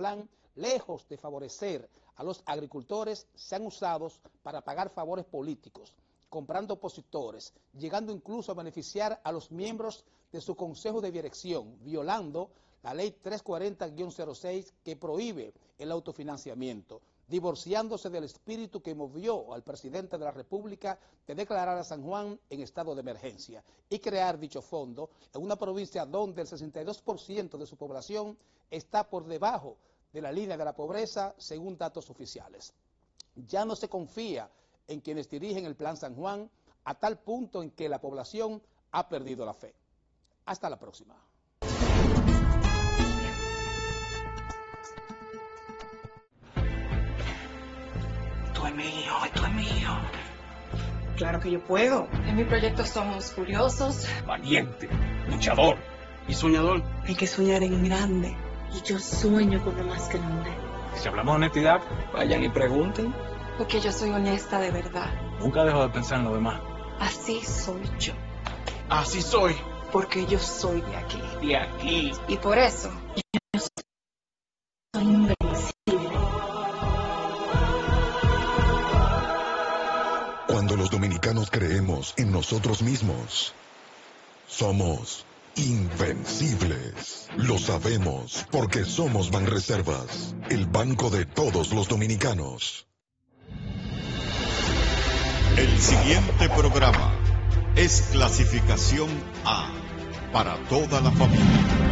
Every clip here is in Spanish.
plan, lejos de favorecer a los agricultores, se han usado para pagar favores políticos, comprando opositores, llegando incluso a beneficiar a los miembros de su consejo de dirección, violando la ley 340-06 que prohíbe el autofinanciamiento, divorciándose del espíritu que movió al presidente de la República de declarar a San Juan en estado de emergencia y crear dicho fondo en una provincia donde el 62% de su población está por debajo de la línea de la pobreza, según datos oficiales. Ya no se confía en quienes dirigen el Plan San Juan, a tal punto en que la población ha perdido la fe. Hasta la próxima. Esto es mío. Claro que yo puedo. En mi proyecto somos curiosos, Valiente, luchador y soñador. Hay que soñar en grande. Y yo sueño con lo más grande. Si hablamos de honestidad, vayan y pregunten. porque yo soy honesta de verdad. Nunca dejo de pensar en lo demás. Así soy yo, Así soy. porque yo soy de aquí. De aquí. Y por eso, Soy invencible. Cuando los dominicanos creemos en nosotros mismos, somos invencibles. Lo sabemos porque somos Banreservas, el banco de todos los dominicanos. El siguiente programa es clasificación A para toda la familia.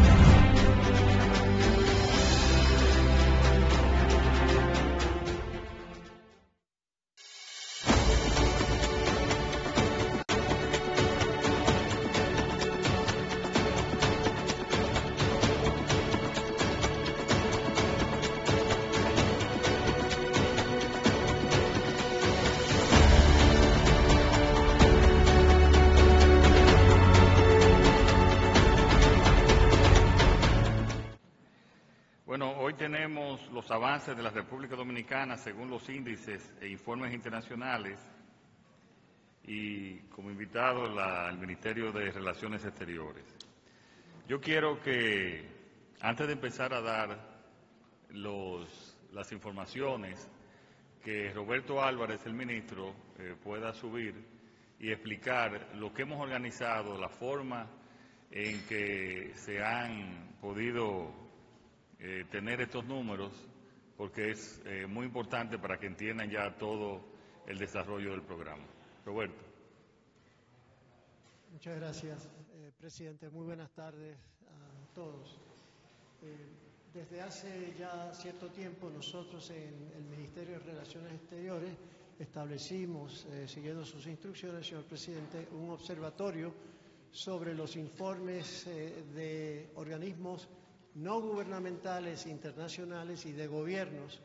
Bueno, hoy tenemos los avances de la República Dominicana según los índices e informes internacionales y como invitado el Ministerio de Relaciones Exteriores. Yo quiero que, antes de empezar a dar las informaciones, que Roberto Álvarez, el ministro, pueda subir y explicar lo que hemos organizado, la forma en que se han podido tener estos números, porque es muy importante para que entiendan ya todo el desarrollo del programa. Roberto. Muchas gracias, presidente. Muy buenas tardes a todos. Desde hace ya cierto tiempo nosotros en el Ministerio de Relaciones Exteriores establecimos, siguiendo sus instrucciones, señor presidente, un observatorio sobre los informes de organismos no gubernamentales, internacionales y de gobiernos,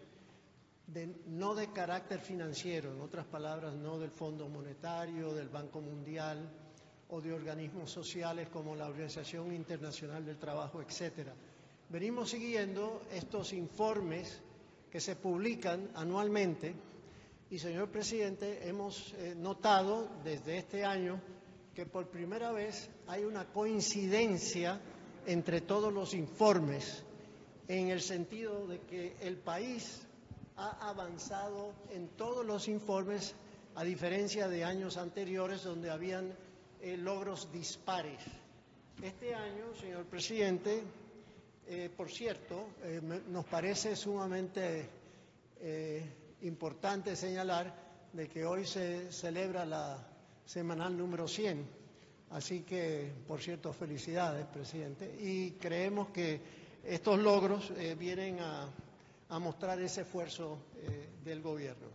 no de carácter financiero, en otras palabras, no del Fondo Monetario, del Banco Mundial o de organismos sociales como la Organización Internacional del Trabajo, etcétera. Venimos siguiendo estos informes que se publican anualmente y, señor presidente, hemos notado desde este año que por primera vez hay una coincidencia entre todos los informes, en el sentido de que el país ha avanzado en todos los informes, a diferencia de años anteriores donde habían logros dispares. Este año, señor presidente, por cierto, nos parece sumamente importante señalar de que hoy se celebra la semanal número 100. Así que, por cierto, felicidades, presidente. Y creemos que estos logros vienen a mostrar ese esfuerzo del gobierno.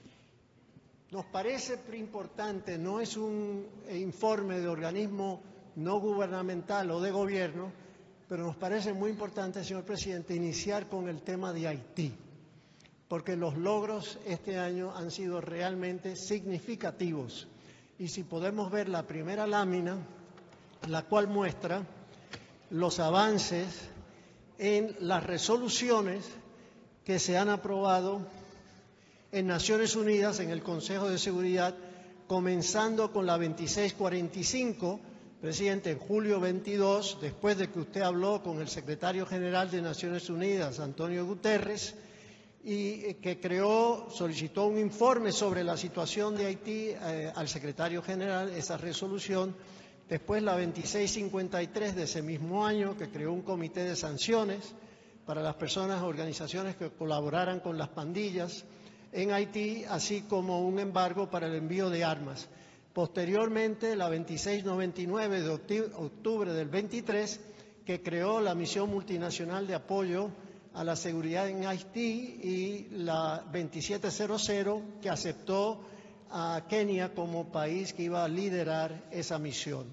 Nos parece importante, no es un informe de organismo no gubernamental o de gobierno, pero nos parece muy importante, señor presidente, iniciar con el tema de Haití, porque los logros este año han sido realmente significativos. Y si podemos ver la primera lámina, la cual muestra los avances en las resoluciones que se han aprobado en Naciones Unidas, en el Consejo de Seguridad, comenzando con la 2645, Presidente, en julio 22, después de que usted habló con el secretario general de Naciones Unidas, Antonio Guterres, y que solicitó un informe sobre la situación de Haití al secretario general, esa resolución. Después la 2653 de ese mismo año, que creó un comité de sanciones para las personas o organizaciones que colaboraran con las pandillas en Haití, así como un embargo para el envío de armas. Posteriormente, la 2699 de octubre del 23, que creó la Misión Multinacional de Apoyo a la Seguridad en Haití, y la 2700, que aceptó a Kenia como país que iba a liderar esa misión.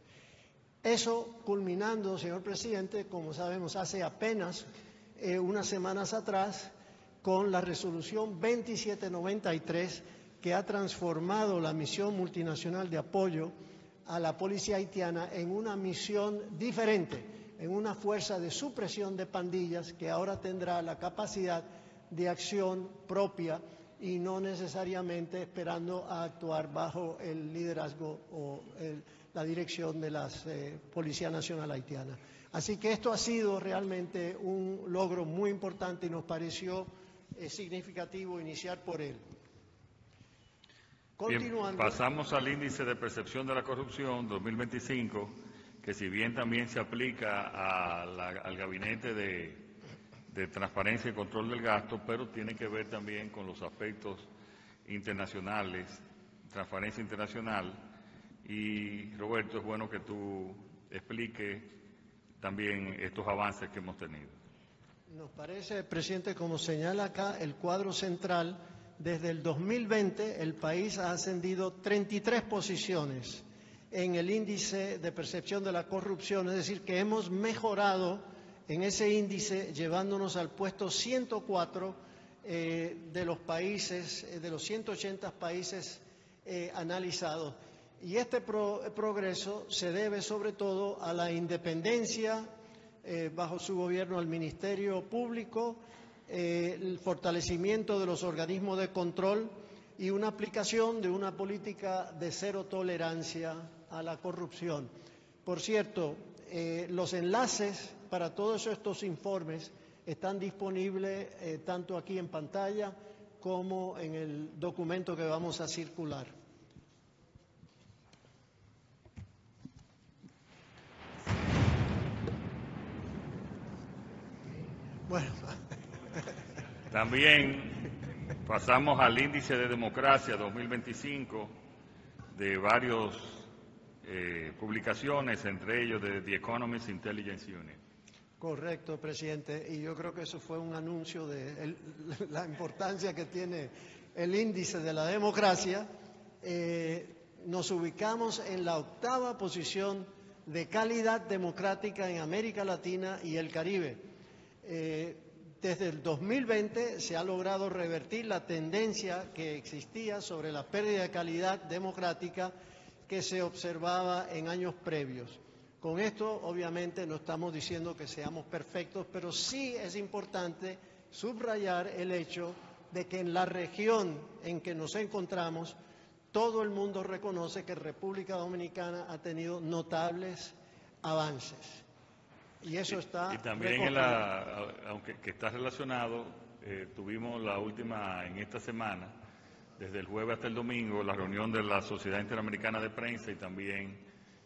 Eso culminando, señor presidente, como sabemos, hace apenas unas semanas atrás, con la resolución 2793, que ha transformado la Misión Multinacional de Apoyo a la Policía Haitiana en una misión diferente, en una fuerza de supresión de pandillas que ahora tendrá la capacidad de acción propia y no necesariamente esperando a actuar bajo el liderazgo o la dirección de la Policía Nacional Haitiana. Así que esto ha sido realmente un logro muy importante y nos pareció significativo iniciar por él. Continuando. Bien, pasamos al índice de percepción de la corrupción 2025, que si bien también se aplica al Gabinete de Transparencia y Control del Gasto, pero tiene que ver también con los aspectos internacionales, transparencia internacional. Y Roberto, es bueno que tú expliques también estos avances que hemos tenido. Nos parece, presidente, como señala acá el cuadro central, desde el 2020 el país ha ascendido 33 posiciones en el índice de percepción de la corrupción, es decir, que hemos mejorado en ese índice, llevándonos al puesto 104 de los países, de los 180 países analizados. Y este progreso se debe sobre todo a la independencia bajo su gobierno al Ministerio Público, el fortalecimiento de los organismos de control y una aplicación de una política de cero tolerancia a la corrupción. Por cierto, los enlaces para todos estos informes están disponibles tanto aquí en pantalla como en el documento que vamos a circular. Bueno. También pasamos al índice de democracia 2025 de varias publicaciones, entre ellos de The Economist Intelligence Unit. Correcto, presidente, y yo creo que eso fue un anuncio de la importancia que tiene el índice de la democracia. Nos ubicamos en la 8ª posición de calidad democrática en América Latina y el Caribe. Desde el 2020 se ha logrado revertir la tendencia que existía sobre la pérdida de calidad democrática que se observaba en años previos. Con esto, obviamente, no estamos diciendo que seamos perfectos, pero sí es importante subrayar el hecho de que en la región en que nos encontramos, todo el mundo reconoce que República Dominicana ha tenido notables avances. Y eso está y también aunque que está relacionado, tuvimos la última en esta semana, desde el jueves hasta el domingo, la reunión de la Sociedad Interamericana de Prensa, y también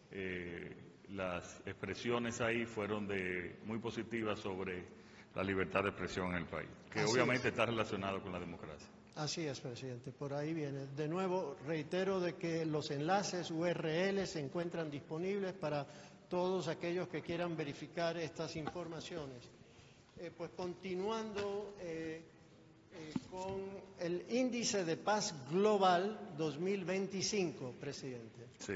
las expresiones ahí fueron muy positivas sobre la libertad de expresión en el país, que así obviamente está relacionado con la democracia. Así es, presidente, por ahí viene. De nuevo, reitero de que los enlaces URL se encuentran disponibles para todos aquellos que quieran verificar estas informaciones. Pues continuando con el índice de paz global 2025, presidente. Sí.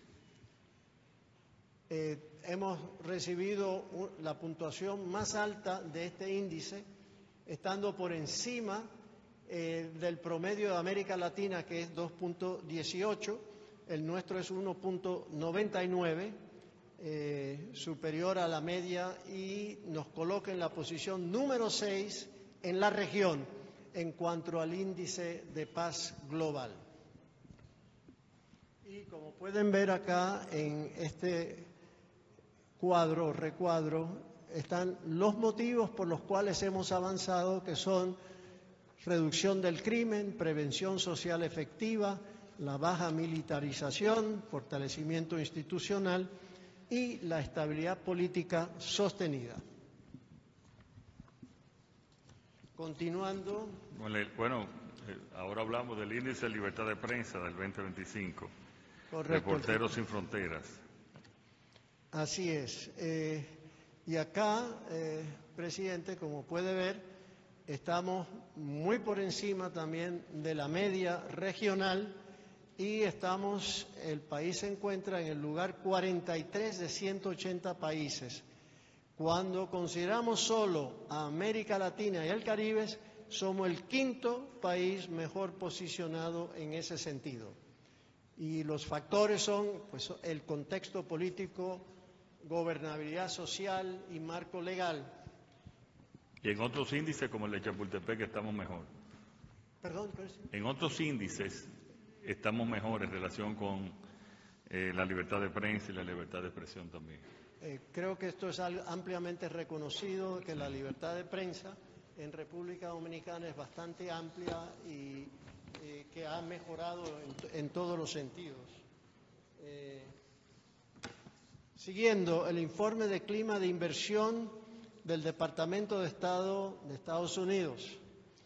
Hemos recibido la puntuación más alta de este índice, estando por encima del promedio de América Latina, que es 2.18, el nuestro es 1.99, superior a la media, y nos coloca en la posición número 6 en la región en cuanto al índice de paz global. Y como pueden ver acá en este recuadro, están los motivos por los cuales hemos avanzado, que son reducción del crimen, prevención social efectiva, la baja militarización, fortalecimiento institucional y la estabilidad política sostenida. Continuando. Bueno, ahora hablamos del índice de libertad de prensa del 2025. Correcto. Reporteros sin Fronteras. Así es. Y acá, presidente, como puede ver, estamos muy por encima también de la media regional y el país se encuentra en el lugar 43 de 180 países. Cuando consideramos solo a América Latina y el Caribe, somos el quinto país mejor posicionado en ese sentido. Y los factores son pues, el contexto político, gobernabilidad social y marco legal. Y en otros índices como el de Chapultepec estamos mejor. Perdón, presidente. En otros índices estamos mejor en relación con la libertad de prensa y la libertad de expresión también. Creo que esto es ampliamente reconocido, que la libertad de prensa en República Dominicana es bastante amplia y que ha mejorado en todos los sentidos. Siguiendo, el informe de clima de inversión del Departamento de Estado de Estados Unidos.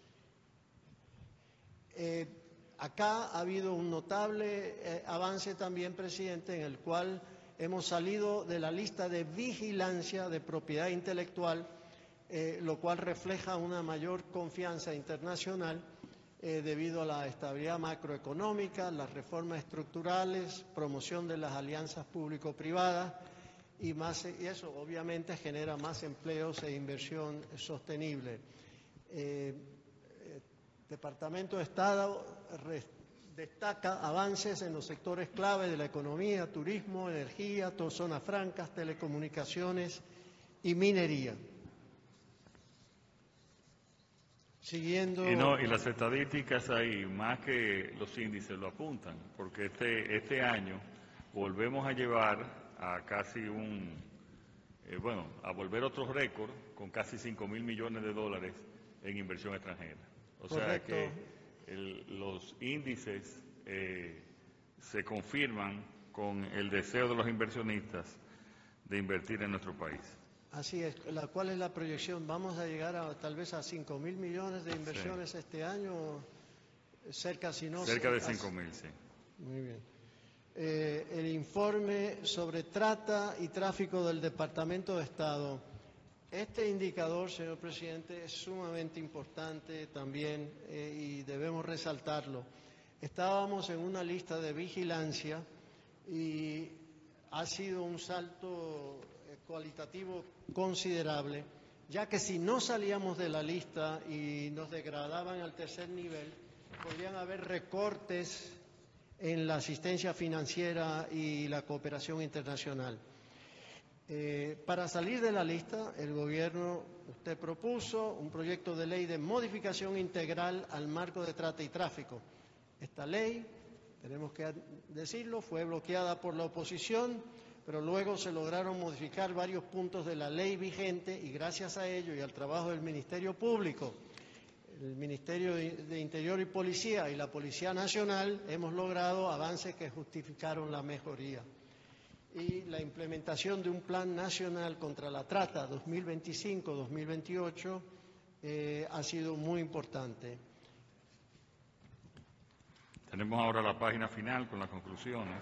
Acá ha habido un notable avance también, presidente, en el cual hemos salido de la lista de vigilancia de propiedad intelectual, lo cual refleja una mayor confianza internacional debido a la estabilidad macroeconómica, las reformas estructurales, promoción de las alianzas público-privadas y eso obviamente genera más empleos e inversión sostenible. Departamento de Estado destaca avances en los sectores clave de la economía, turismo, energía, zonas francas, telecomunicaciones y minería. Siguiendo. Y las estadísticas ahí, más que los índices, lo apuntan, porque este año volvemos a llevar a casi a volver otro récord con casi 5.000 millones de dólares en inversión extranjera. O Correcto. sea que los índices se confirman con el deseo de los inversionistas de invertir en nuestro país. Así es. ¿Cuál es la proyección? ¿Vamos a llegar tal vez a 5.000 millones de inversiones este año? Cerca de 5.000, sí. Muy bien. El informe sobre trata y tráfico del Departamento de Estado. Este indicador, señor presidente, es sumamente importante también y debemos resaltarlo. Estábamos en una lista de vigilancia y ha sido un salto cualitativo considerable, ya que si no salíamos de la lista y nos degradaban al tercer nivel, podrían haber recortes en la asistencia financiera y la cooperación internacional. Para salir de la lista, el gobierno, usted propuso un proyecto de ley de modificación integral al marco de trata y tráfico. Esta ley, tenemos que decirlo, fue bloqueada por la oposición, pero luego se lograron modificar varios puntos de la ley vigente y gracias a ello y al trabajo del Ministerio Público, el Ministerio de Interior y Policía y la Policía Nacional, hemos logrado avances que justificaron la mejoría. Y la implementación de un Plan Nacional contra la Trata 2025-2028 ha sido muy importante. Tenemos ahora la página final con las conclusiones.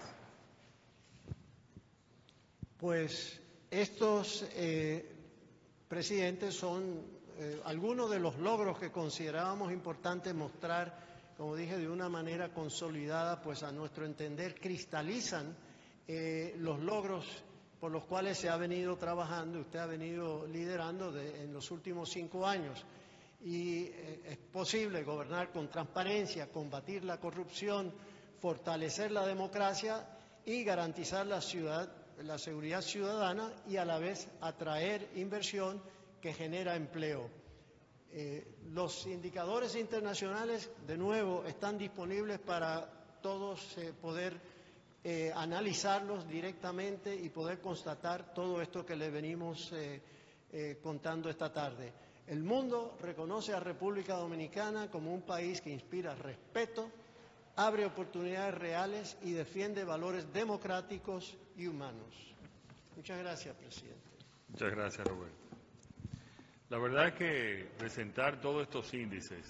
Pues estos, presidentes, son algunos de los logros que considerábamos importantes mostrar, como dije, de una manera consolidada, pues a nuestro entender cristalizan los logros por los cuales se ha venido trabajando, usted ha venido liderando en los últimos 5 años. Y es posible gobernar con transparencia, combatir la corrupción, fortalecer la democracia y garantizar la seguridad ciudadana y a la vez atraer inversión que genera empleo. Los indicadores internacionales, de nuevo, están disponibles para todos poder analizarlos directamente y poder constatar todo esto que le venimos contando esta tarde. El mundo reconoce a República Dominicana como un país que inspira respeto, abre oportunidades reales y defiende valores democráticos y humanos. Muchas gracias, presidente. Muchas gracias, Roberto. La verdad es que presentar todos estos índices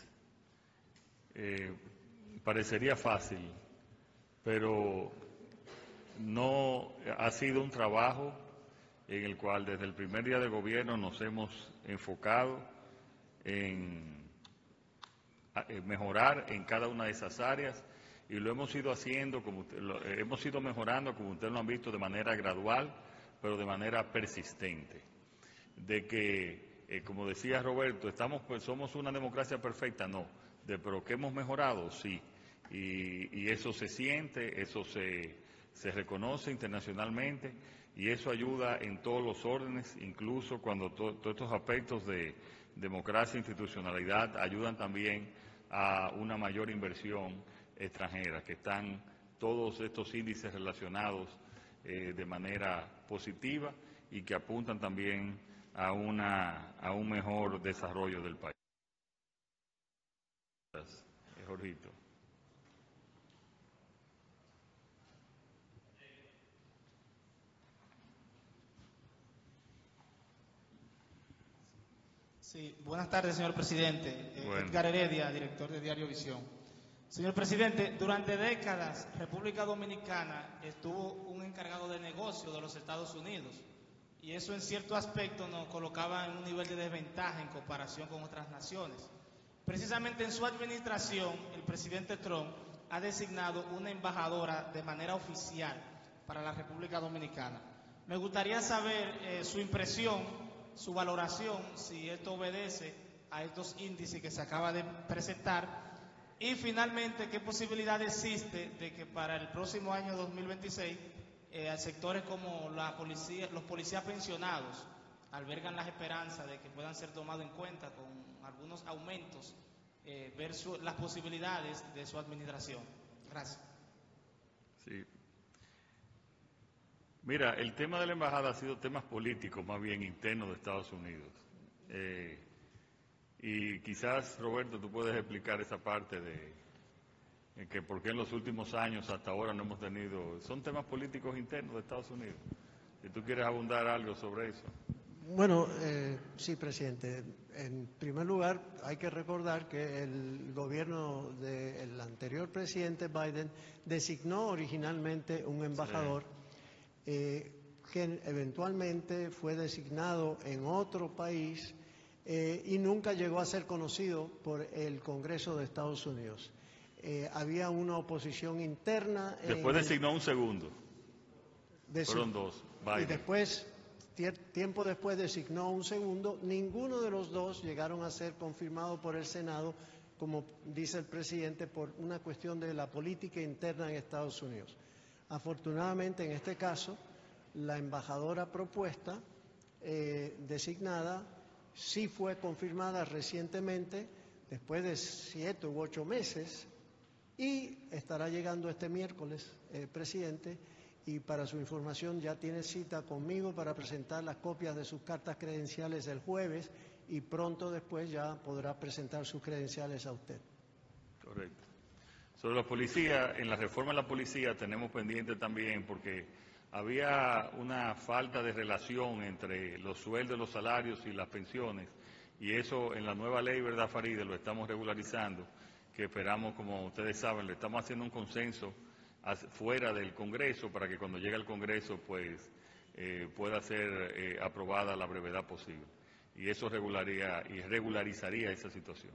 parecería fácil, pero no ha sido un trabajo en el cual desde el primer día de gobierno nos hemos enfocado en mejorar en cada una de esas áreas y lo hemos ido haciendo, hemos ido mejorando, como ustedes lo han visto, de manera gradual, pero de manera persistente. De que, como decía Roberto, somos una democracia perfecta, no, pero que hemos mejorado, sí, y eso se siente, eso se reconoce internacionalmente y eso ayuda en todos los órdenes, incluso cuando todos estos aspectos de democracia e institucionalidad ayudan también a una mayor inversión extranjera, que están todos estos índices relacionados de manera positiva y que apuntan también a un mejor desarrollo del país. Jorgito. Sí, buenas tardes, señor presidente. Bueno. Edgar Heredia, director de Diario Visión. Señor presidente, durante décadas, República Dominicana estuvo un encargado de negocio de los Estados Unidos y eso en cierto aspecto nos colocaba en un nivel de desventaja en comparación con otras naciones. Precisamente en su administración, el presidente Trump ha designado una embajadora de manera oficial para la República Dominicana. Me gustaría saber su impresión, su valoración, si esto obedece a estos índices que se acaba de presentar y finalmente qué posibilidad existe de que para el próximo año 2026 sectores como los policías pensionados albergan las esperanzas de que puedan ser tomados en cuenta con algunos aumentos, ver las posibilidades de su administración. Gracias. Sí. Mira, el tema de la embajada ha sido temas políticos más bien internos de Estados Unidos. Y quizás, Roberto, tú puedes explicar esa parte de que por qué en los últimos años hasta ahora no hemos tenido... Son temas políticos internos de Estados Unidos. Si tú quieres abundar algo sobre eso. Bueno, sí, presidente. En primer lugar, hay que recordar que el gobierno del anterior presidente Biden designó originalmente un embajador que eventualmente fue designado en otro país y nunca llegó a ser conocido por el Congreso de Estados Unidos. Había una oposición interna. Después designó un segundo. Fueron dos. Biden. Y después, tiempo después, designó un segundo. Ninguno de los dos llegaron a ser confirmados por el Senado, como dice el presidente, por una cuestión de la política interna en Estados Unidos. Afortunadamente, en este caso, la embajadora propuesta, designada, sí fue confirmada recientemente, después de 7 u 8 meses, y estará llegando este miércoles, presidente, y para su información ya tiene cita conmigo para presentar las copias de sus cartas credenciales el jueves, y pronto después ya podrá presentar sus credenciales a usted. Correcto. Sobre la policía, en la reforma de la policía tenemos pendiente también porque había una falta de relación entre los sueldos, los salarios y las pensiones, y eso en la nueva ley, ¿verdad, Farideh? Lo estamos regularizando, que esperamos, como ustedes saben, le estamos haciendo un consenso fuera del Congreso para que cuando llegue al Congreso pues pueda ser aprobada a la brevedad posible, y eso regularizaría esa situación.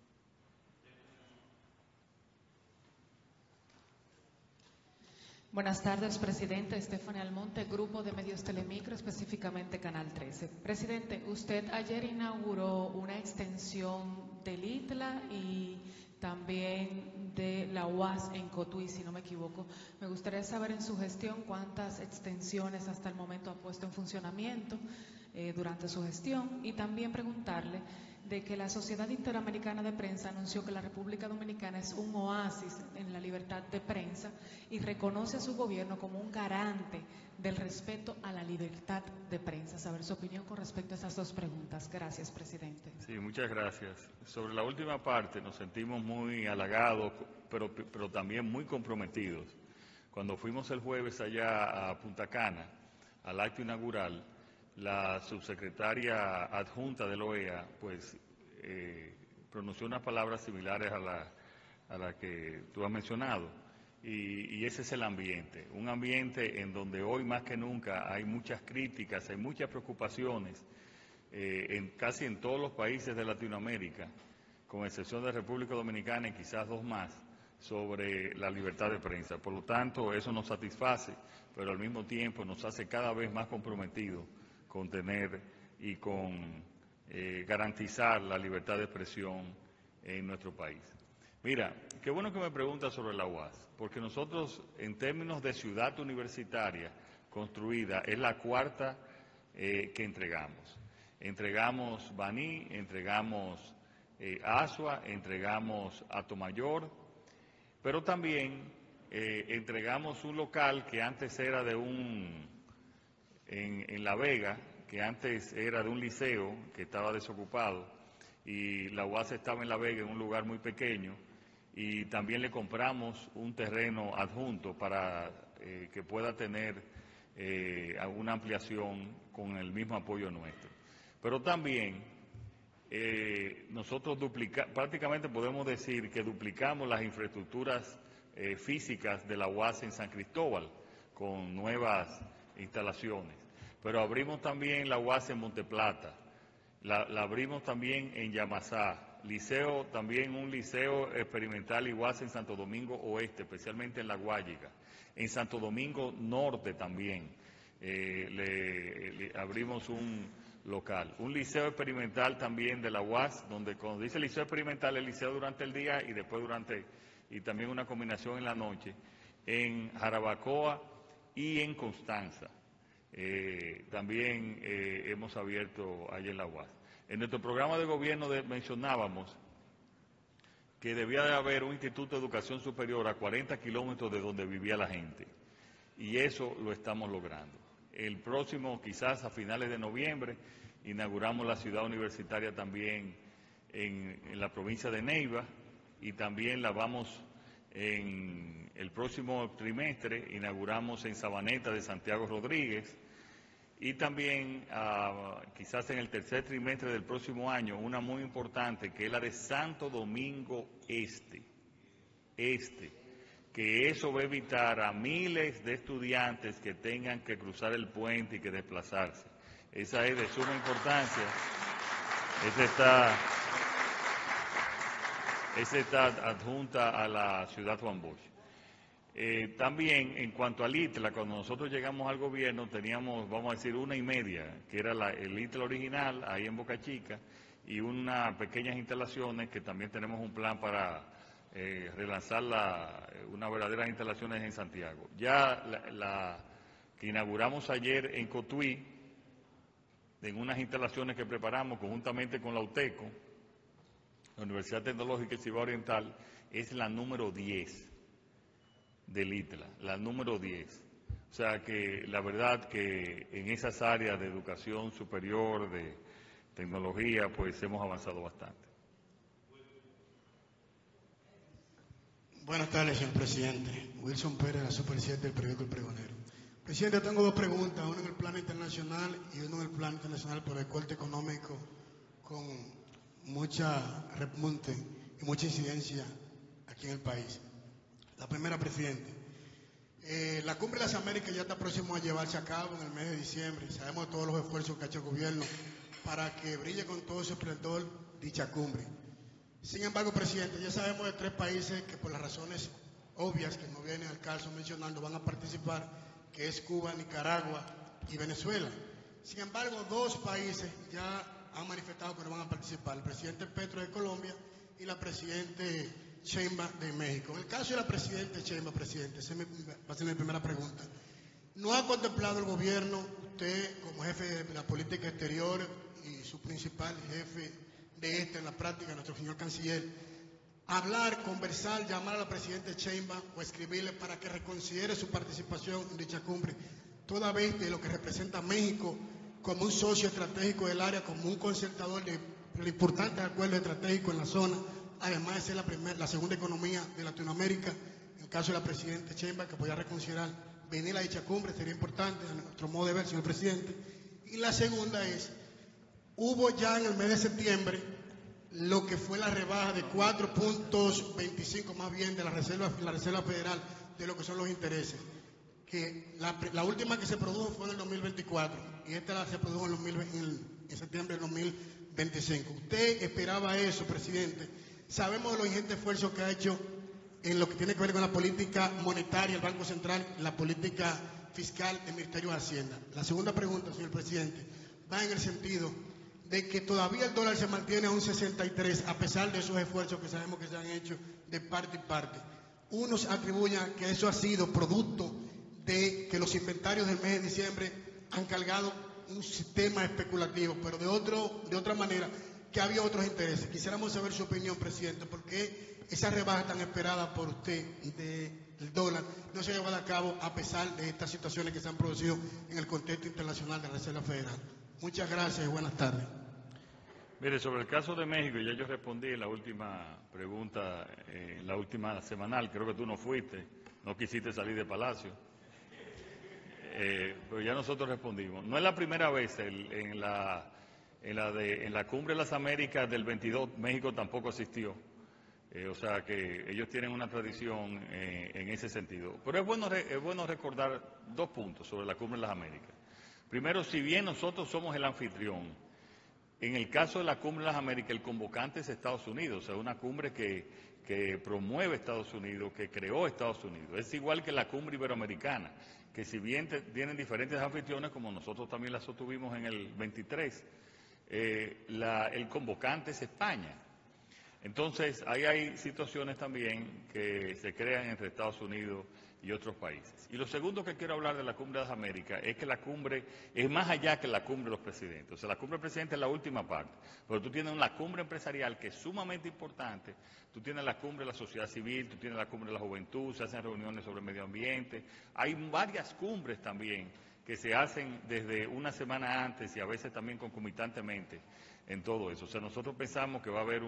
Buenas tardes, presidente. Estefania Almonte, Grupo de Medios Telemicro, específicamente Canal 13. Presidente, usted ayer inauguró una extensión del ITLA y también de la UAS en Cotuí, si no me equivoco. Me gustaría saber en su gestión cuántas extensiones hasta el momento ha puesto en funcionamiento durante su gestión, y también preguntarle de que la Sociedad Interamericana de Prensa anunció que la República Dominicana es un oasis en la libertad de prensa y reconoce a su gobierno como un garante del respeto a la libertad de prensa. Saber su opinión con respecto a esas dos preguntas. Gracias, presidente. Sí, muchas gracias. Sobre la última parte nos sentimos muy halagados, pero también muy comprometidos. Cuando fuimos el jueves allá a Punta Cana, al acto inaugural, la subsecretaria adjunta de la OEA, pues, pronunció unas palabras similares a la que tú has mencionado. Y ese es el ambiente, un ambiente en donde hoy más que nunca hay muchas críticas, hay muchas preocupaciones, casi en todos los países de Latinoamérica, con excepción de República Dominicana y quizás dos más, sobre la libertad de prensa. Por lo tanto, eso nos satisface, pero al mismo tiempo nos hace cada vez más comprometidos con tener y con garantizar la libertad de expresión en nuestro país. Mira, qué bueno que me preguntas sobre la UAS, porque nosotros, en términos de ciudad universitaria construida, es la cuarta que entregamos. Entregamos Baní, entregamos Asua, entregamos Atomayor, pero también entregamos un local que antes era de en La Vega, que antes era de un liceo que estaba desocupado, y la UAS estaba en La Vega, en un lugar muy pequeño, y también le compramos un terreno adjunto para que pueda tener alguna ampliación con el mismo apoyo nuestro. Pero también nosotros prácticamente podemos decir que duplicamos las infraestructuras físicas de la UAS en San Cristóbal con nuevas instalaciones. Pero abrimos también la UAS en Monteplata, la abrimos también en Yamasá, liceo, también un liceo experimental y UAS en Santo Domingo Oeste, especialmente en La Guayiga. En Santo Domingo Norte también le abrimos un local. Un liceo experimental también de la UAS, donde cuando dice liceo experimental, el liceo durante el día y después y también una combinación en la noche, en Jarabacoa y en Constanza. También hemos abierto allí en la UAS. En nuestro programa de gobierno mencionábamos que debía de haber un instituto de educación superior a 40 kilómetros de donde vivía la gente, y eso lo estamos logrando. El próximo, quizás a finales de noviembre, inauguramos la ciudad universitaria también en la provincia de Neiva, y también la vamos en el próximo trimestre, inauguramos en Sabaneta de Santiago Rodríguez, y también quizás en el tercer trimestre del próximo año, una muy importante, que es la de Santo Domingo Este, que eso va a evitar a miles de estudiantes que tengan que cruzar el puente y que desplazarse. Esa es de suma importancia. Esa está adjunta a la ciudad Juan Bosch. También, en cuanto al ITLA, cuando nosotros llegamos al gobierno teníamos, vamos a decir, 1,5, que era el ITLA original, ahí en Boca Chica, y unas pequeñas instalaciones que también tenemos un plan para relanzar unas verdaderas instalaciones en Santiago. Ya la que inauguramos ayer en Cotuí, en unas instalaciones que preparamos conjuntamente con la UTECO, la Universidad Tecnológica del Cibao Oriental, es la número 10 del ITLA, la número 10. O sea que la verdad que en esas áreas de educación superior, de tecnología, pues hemos avanzado bastante. Buenas tardes, señor presidente. Wilson Pérez, la superpresidente del periódico El Pregonero. Presidente, tengo dos preguntas, una en el plano internacional y una en el plano internacional por el corte económico, con mucha repunte y mucha incidencia aquí en el país. La primera, presidente, la Cumbre de las Américas ya está próximo a llevarse a cabo en el mes de diciembre. Sabemos de todos los esfuerzos que ha hecho el gobierno para que brille con todo su esplendor dicha cumbre. Sin embargo, presidente, ya sabemos de 3 países que por las razones obvias que no vienen al caso mencionando van a participar, que es Cuba, Nicaragua y Venezuela. Sin embargo, 2 países ya han manifestado que no van a participar, el presidente Petro de Colombia y la presidente Sheinbaum de México. En el caso de la presidenta Sheinbaum, presidente, esa va a ser mi primera pregunta. ¿No ha contemplado el gobierno, usted como jefe de la política exterior y su principal jefe de esto en la práctica, nuestro señor canciller, hablar, conversar, llamar a la presidenta Sheinbaum o escribirle para que reconsidere su participación en dicha cumbre, toda vez de lo que representa México como un socio estratégico del área, como un concertador de importantes acuerdos estratégicos en la zona, además de ser la segunda economía de Latinoamérica. En el caso de la presidenta Sheinbaum, que podía reconsiderar venir a dicha cumbre, sería importante a nuestro modo de ver, señor presidente. Y la segunda es, hubo ya en el mes de septiembre lo que fue la rebaja de 4.25 más bien de la Reserva Federal de lo que son los intereses, que la última que se produjo fue en el 2024 y esta se produjo en septiembre del 2025. ¿Usted esperaba eso, presidente? Sabemos de los ingentes esfuerzos que ha hecho en lo que tiene que ver con la política monetaria, el Banco Central, la política fiscal del Ministerio de Hacienda. La segunda pregunta, señor presidente, va en el sentido de que todavía el dólar se mantiene a un 63 a pesar de esos esfuerzos que sabemos que se han hecho de parte y parte. Unos atribuyen que eso ha sido producto de que los inventarios del mes de diciembre han cargado un sistema especulativo, pero de otra manera que había otros intereses. Quisiéramos saber su opinión, presidente, ¿por qué esa rebaja tan esperada por usted del dólar no se ha llevado a cabo a pesar de estas situaciones que se han producido en el contexto internacional de la Reserva Federal? Muchas gracias y buenas tardes. Mire, sobre el caso de México, ya yo respondí en la última pregunta, en la última semanal, creo que tú no fuiste, no quisiste salir de Palacio, pero ya nosotros respondimos. No es la primera vez en la Cumbre de las Américas del 22, México tampoco asistió, o sea que ellos tienen una tradición en ese sentido. Pero es bueno recordar dos puntos sobre la Cumbre de las Américas. Primero, si bien nosotros somos el anfitrión, en el caso de la Cumbre de las Américas, el convocante es Estados Unidos, o sea, una cumbre que promueve Estados Unidos, que creó Estados Unidos. Es igual que la Cumbre Iberoamericana, que si bien tienen diferentes anfitriones, como nosotros también las sostuvimos en el 23, el convocante es España. Entonces, ahí hay situaciones también que se crean entre Estados Unidos y otros países. Y lo segundo que quiero hablar de la Cumbre de las Américas es que la cumbre es más allá que la Cumbre de los Presidentes. O sea, la Cumbre del Presidente es la última parte, pero tú tienes una cumbre empresarial que es sumamente importante, tú tienes la cumbre de la sociedad civil, tú tienes la cumbre de la juventud, se hacen reuniones sobre medio ambiente, hay varias cumbres también que se hacen desde una semana antes y a veces también concomitantemente en todo eso. O sea, nosotros pensamos que va a haber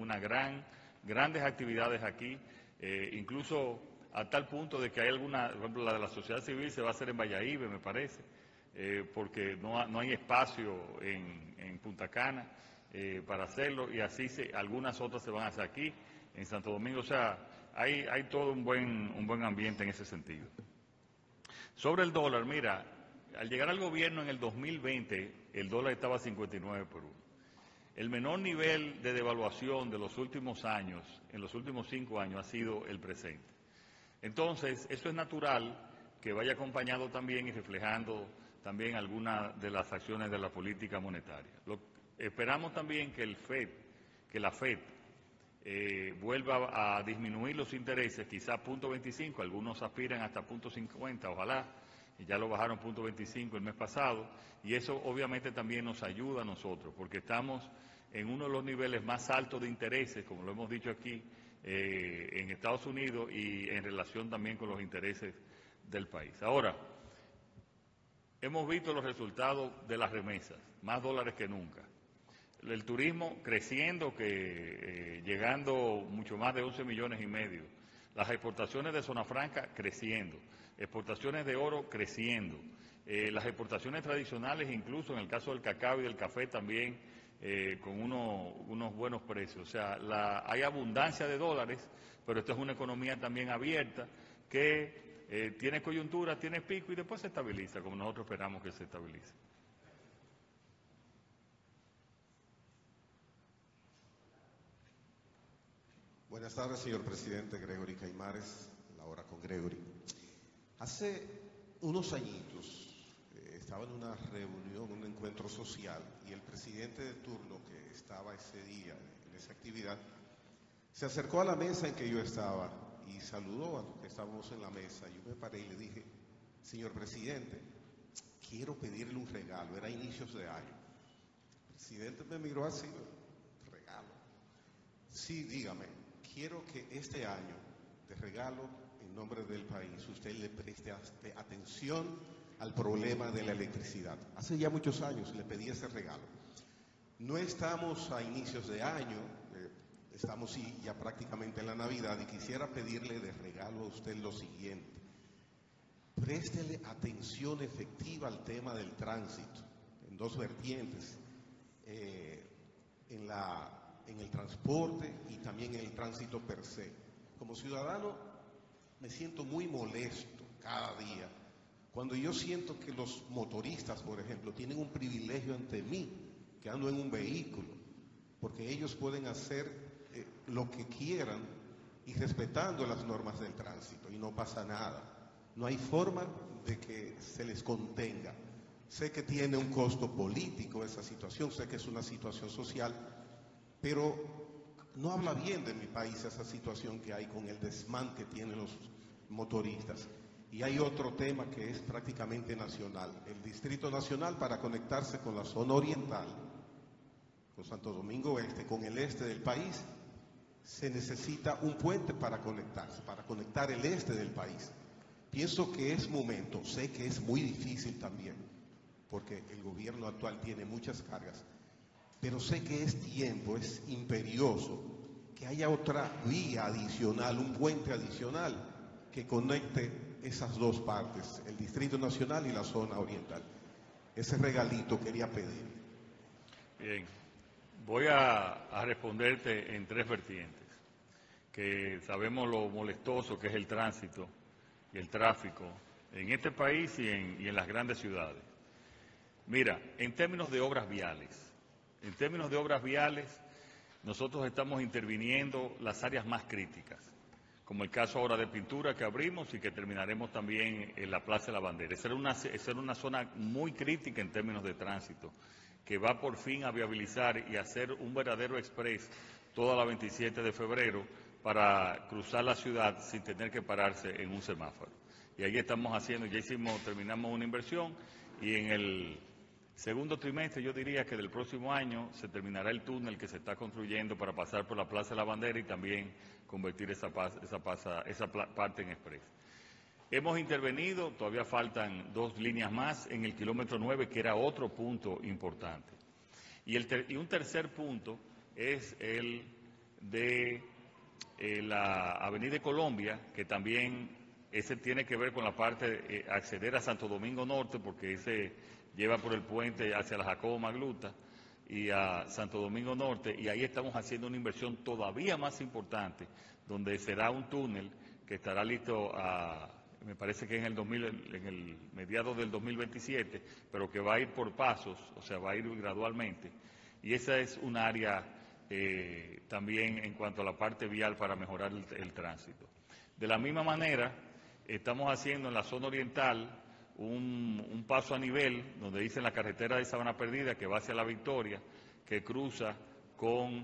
grandes actividades aquí, incluso a tal punto de que hay alguna, por ejemplo, la de la sociedad civil se va a hacer en Valladolid, me parece, porque no hay espacio en Punta Cana para hacerlo, y así algunas otras se van a hacer aquí, en Santo Domingo. O sea, hay todo un buen ambiente en ese sentido. Sobre el dólar, mira, al llegar al gobierno en el 2020, el dólar estaba a 59 por 1. El menor nivel de devaluación de los últimos años, en los últimos 5 años, ha sido el presente. Entonces, eso es natural que vaya acompañado también y reflejando también algunas de las acciones de la política monetaria. Esperamos también que la FED vuelva a disminuir los intereses, quizá 0.25, algunos aspiran hasta 0.50, ojalá, y ya lo bajaron 0.25 el mes pasado, y eso obviamente también nos ayuda a nosotros, porque estamos en uno de los niveles más altos de intereses, como lo hemos dicho aquí, en Estados Unidos y en relación también con los intereses del país. Ahora, hemos visto los resultados de las remesas, más dólares que nunca. El turismo creciendo, llegando mucho más de 11 millones y medio. Las exportaciones de zona franca creciendo. Exportaciones de oro creciendo. Las exportaciones tradicionales, incluso en el caso del cacao y del café también, con unos buenos precios. O sea, hay abundancia de dólares, pero esta es una economía también abierta que tiene coyuntura, tiene pico y después se estabiliza, como nosotros esperamos que se estabilice. Buenas tardes, señor presidente. Gregory Caimares, la hora con Gregory. Hace unos añitos estaba en una reunión, un encuentro social, y el presidente de turno que estaba ese día en esa actividad se acercó a la mesa en que yo estaba y saludó a los que estábamos en la mesa. Yo me paré y le dije: señor presidente, quiero pedirle un regalo. Era inicios de año. El presidente me miró así: Sí, dígame, quiero que este año, de regalo, en nombre del país, usted le preste atención al problema de la electricidad. Hace ya muchos años le pedí ese regalo. No estamos a inicios de año, estamos ya prácticamente en la Navidad, y quisiera pedirle de regalo a usted lo siguiente. Préstele atención efectiva al tema del tránsito, en dos vertientes, en el transporte y también en el tránsito per se. Como ciudadano me siento muy molesto cada día cuando yo siento que los motoristas, por ejemplo, tienen un privilegio ante mí, que ando en un vehículo, porque ellos pueden hacer lo que quieran y respetando las normas del tránsito y no pasa nada. No hay forma de que se les contenga. Sé que tiene un costo político esa situación, sé que es una situación social, pero no habla bien de mi país esa situación que hay con el desmán que tienen los motoristas. Y hay otro tema que es prácticamente nacional. El Distrito Nacional, para conectarse con la zona oriental, con Santo Domingo Este, con el este del país, se necesita un puente para conectarse, para conectar el este del país. Pienso que es momento, sé que es muy difícil también, porque el gobierno actual tiene muchas cargas, pero sé que es tiempo, es imperioso que haya otra vía adicional, un puente adicional que conecte esas dos partes, el Distrito Nacional y la zona oriental. Ese regalito quería pedir. Bien, voy a responderte en tres vertientes, que sabemos lo molestoso que es el tránsito y el tráfico en este país y en las grandes ciudades. Mira, en términos de obras viales, nosotros estamos interviniendo las áreas más críticas, como el caso ahora de pintura que abrimos y que terminaremos también en la Plaza de la Bandera. Esa era una zona muy crítica en términos de tránsito, que va por fin a viabilizar y hacer un verdadero express toda la 27 de febrero para cruzar la ciudad sin tener que pararse en un semáforo. Y ahí estamos haciendo, terminamos una inversión y en el segundo trimestre, yo diría que del próximo año, se terminará el túnel que se está construyendo para pasar por la Plaza de la Bandera y también convertir esa parte en express. Hemos intervenido, todavía faltan 2 líneas más en el kilómetro 9, que era otro punto importante. Y un tercer punto es el de la Avenida de Colombia, que también ese tiene que ver con la parte de acceder a Santo Domingo Norte, porque ese lleva por el puente hacia la Jacobo Magluta y a Santo Domingo Norte, y ahí estamos haciendo una inversión todavía más importante, donde será un túnel que estará listo me parece que en el mediados del 2027, pero que va a ir por pasos, o sea, va a ir gradualmente, y esa es un área también en cuanto a la parte vial para mejorar el tránsito. De la misma manera, estamos haciendo en la zona oriental un paso a nivel, donde dice la carretera de Sabana Perdida, que va hacia La Victoria, que cruza con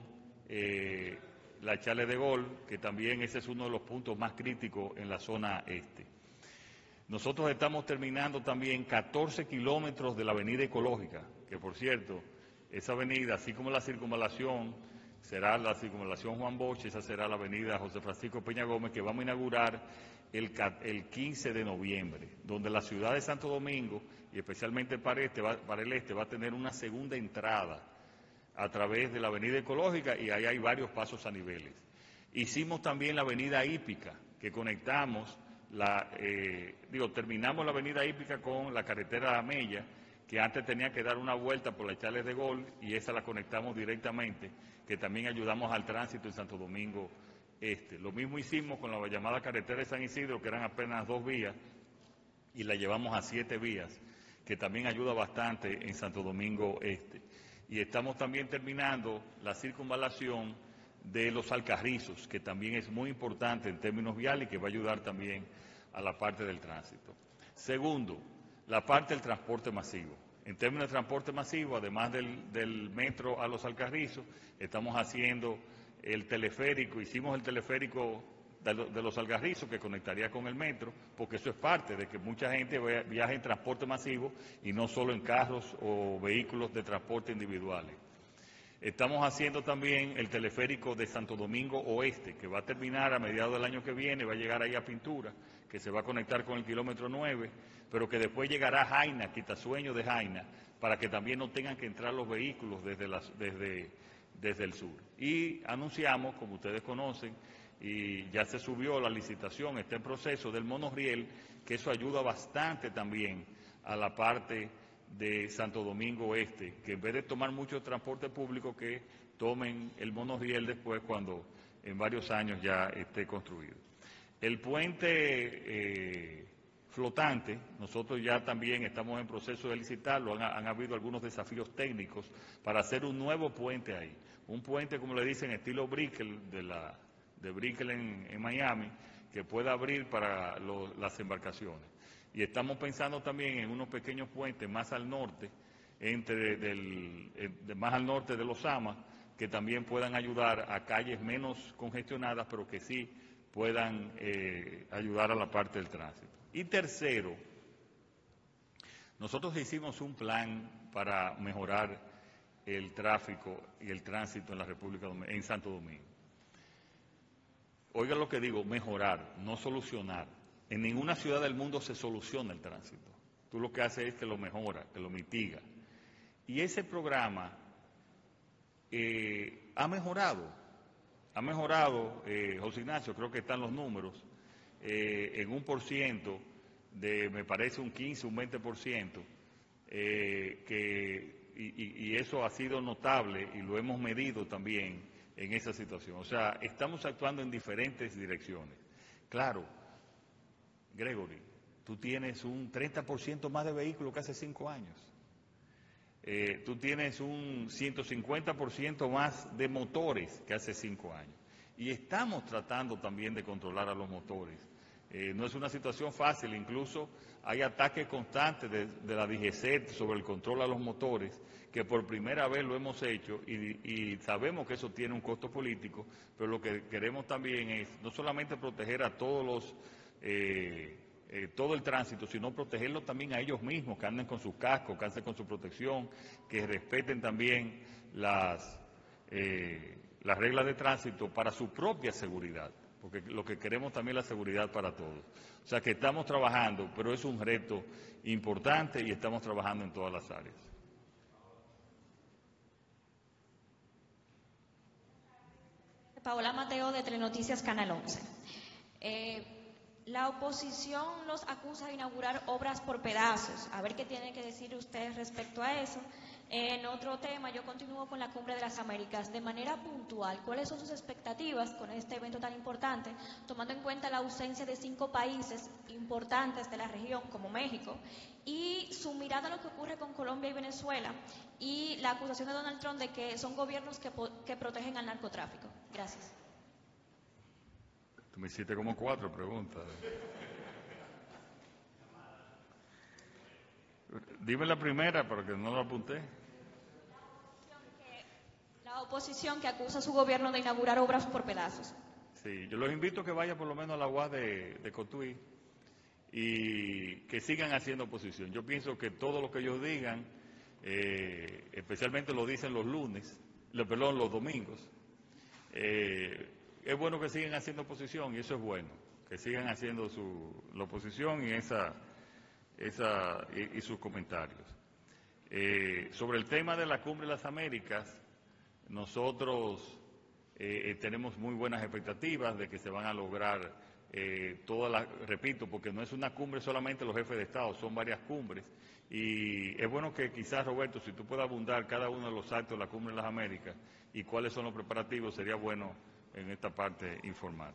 la Chale de Gol, que también ese es uno de los puntos más críticos en la zona este. Nosotros estamos terminando también 14 kilómetros de la avenida ecológica, que por cierto, esa avenida, así como la circunvalación, será la circunvalación Juan Bosch, esa será la avenida José Francisco Peña Gómez, que vamos a inaugurar el 15 de noviembre, donde la ciudad de Santo Domingo, y especialmente para el este, va a tener una segunda entrada a través de la avenida ecológica, y ahí hay varios pasos a niveles. Hicimos también la avenida hípica, que conectamos, terminamos la avenida hípica con la carretera Mella, que antes tenía que dar una vuelta por la Charles de Gaulle, y esa la conectamos directamente, que también ayudamos al tránsito en Santo Domingo Este. Lo mismo hicimos con la llamada carretera de San Isidro, que eran apenas 2 vías, y la llevamos a 7 vías, que también ayuda bastante en Santo Domingo Este. Y estamos también terminando la circunvalación de los Alcarrizos, que también es muy importante en términos viales y que va a ayudar también a la parte del tránsito. Segundo, la parte del transporte masivo. En términos de transporte masivo, además del metro a los Alcarrizos, estamos haciendo el teleférico, hicimos el teleférico de los Alcarrizos que conectaría con el metro, porque eso es parte de que mucha gente viaje en transporte masivo y no solo en carros o vehículos de transporte individuales. Estamos haciendo también el teleférico de Santo Domingo Oeste, que va a terminar a mediados del año que viene, va a llegar ahí a Pintura, que se va a conectar con el kilómetro 9, pero que después llegará a Jaina, Quitasueño de Jaina, para que también no tengan que entrar los vehículos desde el sur. Y anunciamos, como ustedes conocen, y ya se subió la licitación, está en proceso, del monorriel, que eso ayuda bastante también a la parte de Santo Domingo Este, que en vez de tomar mucho transporte público, que tomen el monorriel después cuando en varios años ya esté construido. El puente flotante, nosotros ya también estamos en proceso de licitarlo, han habido algunos desafíos técnicos para hacer un nuevo puente ahí, un puente, como le dicen, estilo Brickell, de Brickell en Miami, que pueda abrir para las embarcaciones. Y estamos pensando también en unos pequeños puentes más al norte, más al norte de Los Amas, que también puedan ayudar a calles menos congestionadas, pero que sí puedan ayudar a la parte del tránsito. Y tercero, nosotros hicimos un plan para mejorar el tráfico y el tránsito en la República Dominicana, en Santo Domingo. Oiga lo que digo, mejorar, no solucionar. En ninguna ciudad del mundo se soluciona el tránsito. Tú lo que haces es que lo mejora, que lo mitiga. Y ese programa ha mejorado, José Ignacio, creo que están los números, en 1%, me parece un 15, un 20%, y eso ha sido notable y lo hemos medido también en esa situación. O sea, estamos actuando en diferentes direcciones. Claro, Gregory, tú tienes un 30% más de vehículos que hace 5 años. Tú tienes un 150% más de motores que hace 5 años. Y estamos tratando también de controlar a los motores. No es una situación fácil, incluso hay ataques constantes de la DGCET sobre el control a los motores, que por primera vez lo hemos hecho y sabemos que eso tiene un costo político, pero lo que queremos también es no solamente proteger a todos todo el tránsito, sino protegerlos también a ellos mismos, que anden con sus cascos, que anden con su protección, que respeten también las reglas de tránsito para su propia seguridad, porque lo que queremos también es la seguridad para todos. O sea que estamos trabajando, pero es un reto importante y estamos trabajando en todas las áreas. Paola Mateo, de Telenoticias Canal 11. La oposición los acusa de inaugurar obras por pedazos. A ver qué tiene que decir usted respecto a eso. En otro tema, yo continúo con la Cumbre de las Américas. De manera puntual, ¿cuáles son sus expectativas con este evento tan importante, tomando en cuenta la ausencia de 5 países importantes de la región, como México, y su mirada a lo que ocurre con Colombia y Venezuela, y la acusación de Donald Trump de que son gobiernos que protegen al narcotráfico? Gracias. Tú me hiciste como 4 preguntas. Dime la primera, porque no la apunté. La oposición que acusa a su gobierno de inaugurar obras por pedazos. Sí, yo los invito a que vayan por lo menos a la UAS de Cotuí y que sigan haciendo oposición. Yo pienso que todo lo que ellos digan, especialmente lo dicen los los domingos, es bueno que sigan haciendo oposición, y eso es bueno, que sigan haciendo la oposición y sus comentarios. Sobre el tema de la Cumbre de las Américas, nosotros tenemos muy buenas expectativas de que se van a lograr repito, porque no es una cumbre solamente los jefes de Estado, son varias cumbres, y es bueno que quizás, Roberto, si tú puedes abundar cada uno de los actos de la Cumbre de las Américas y cuáles son los preparativos, sería bueno en esta parte informar.